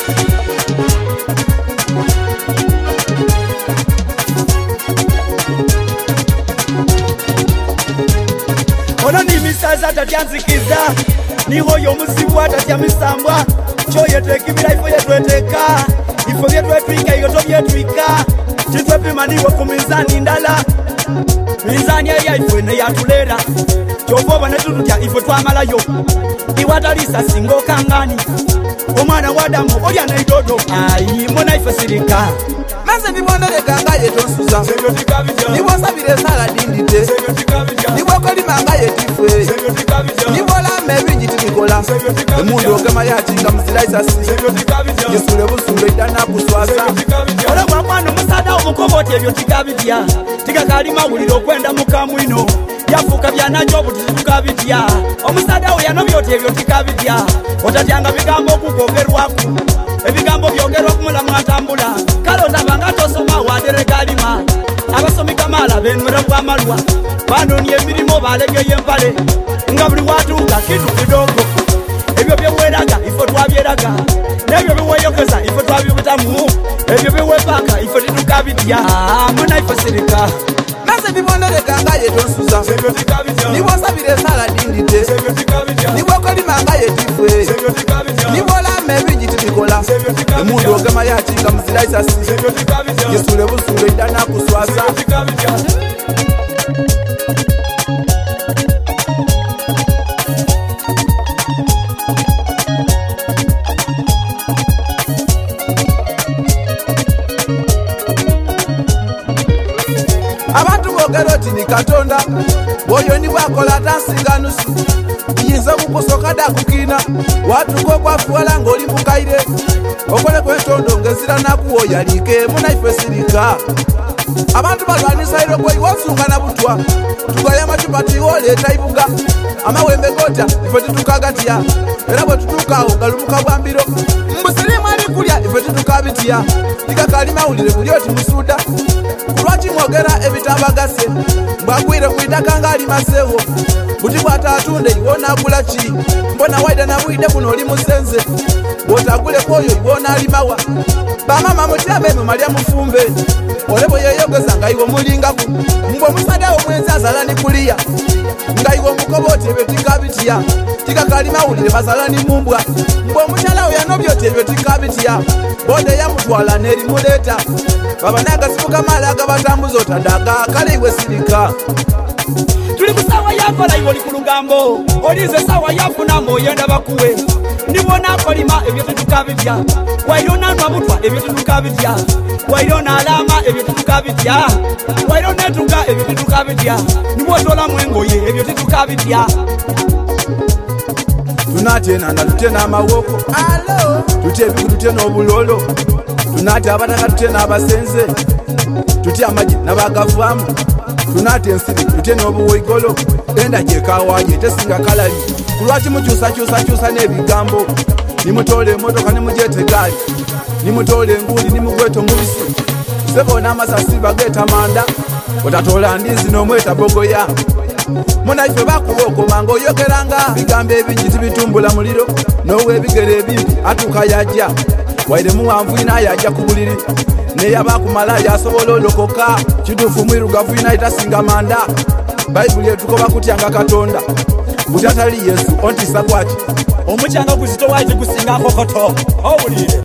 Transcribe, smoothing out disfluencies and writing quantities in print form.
Ono ni misaza tatyanzikiza niho yomuzibu atatyamisambwa choye twekibira ifo yetweteka ifo byetwetwika iyo tobyetwika chitwepimaniwe ku mizani ndala mizani eya ifo neyatulera chovoba netututya ifo twamalayo iwatalisa singo kangani omwana wadamu olya neidodo ayi mona ifo sirika Mase nibonere ganga yetonsuza nibosabire sala dindite nibokoli manga yetifwe nibola mebingi tibikola emundu ogema yakinga muziraisasi yesule busumbe idana kuswasa olabwa mwana omusada omukoboti ebyo tikabitya tikakalima wulira okwenda mukamwino yafuka byanajo obutuzi tukabitya omusada we yanobyoti ebyo tikabitya otatyanga bigambo okukwogerwaku ebigambo byogerwa kumulamu atambula kale otabanga tosoma wadere kalima abasomi kamala benwera bwamalwa banonye emirimu balegeye empale nga buli watuuka kitu kidogo ebyo byeweraga ifo twabyeraga nebyo biweyokeza ifo twabyobutamu ebyo biwepaka ifo titukabitya muna ifo sirika Mase nibonere ganga yetonsuza nibosabire sala dindite nibokoli manga yetifwe nibola mebingi tibikola emundu ogema yakinga muziraisasi yesule busumbe idana kuswasa abantu bogeroti ni katonda boyo ni bwakola tasinga nusu yinza kukusoka dakukina watuko kwafuala ngoli mukaire okole kwentondo ngezira nakuwoya like muna ife sirika abantu balwanisa iro kwe wasunga na butwa tugaya matipati oleta ibuga amawembe gota ife tutukagatia era bwe tutukawo galumuka bwambiro mbusiri mwali kulya ife tutukabitya tikakalima ulire kulyoti musuda kulwaki mwogera ebitabagase mbagwire kwitaka ngali masewo buti bwatatunde iwona agula ki mbona waida na bwide buno oli musenze bwotagule koyo iwona alimawa bamama mutyameme malya mufumbe olebo yeyogeza nga iwo mulingaku mbwe musadawo mwenzi azalani kuliya nga iwo mukoboti ebyo tikabitya tikakalima ulire bazalani mumbwa mbwe mukyalawo yanobyoti ebyo tikabitya bode yamutwala nerimuleta baba nagasibuka mala agabatambuza otadaga kale iwe sirika tuli kusawa yakola iwo likulugambo olize sawa yafunamo yenda bakuwe nibona kolima ebyo tutukabitya wairona nabutwa ebyo tutukabitya wairona alama ebyo tutukabitya wairona tuka ebyo tutukabitya nibotola mwengoye ebyo tutukabitya tunatena natutena amawoko tutya ebiku tutya n'obulolo tunatya abataka tutya n'abasenze tutya amagye n'abagavaamu tunatya ensiri tutya n'obuwaigolo enda gyekawaye tesinga kalali kulwaki mukyusakyusakyusa n'ebigambo nimutoola emotoka nimugyetegaali nimutoola enguuli nimugweta omubisi sebona amasasi bageeta manda otatoola ndizi n'omweta bogoya munaife bakuba okomanga oyogeranga bigambo ebingi tibitumbula muliro n'owebigere ebimpi atuuka yajja waire muwanvu ina yajja ku buliri neyabakumala yasobola olokoka kituufu mwirugavu ina itasinga manda bayibuli etukoba kutyanga katonda buti atali yesu ontisa kwati omukyanga guzito waiti gusinga nkokoto owulire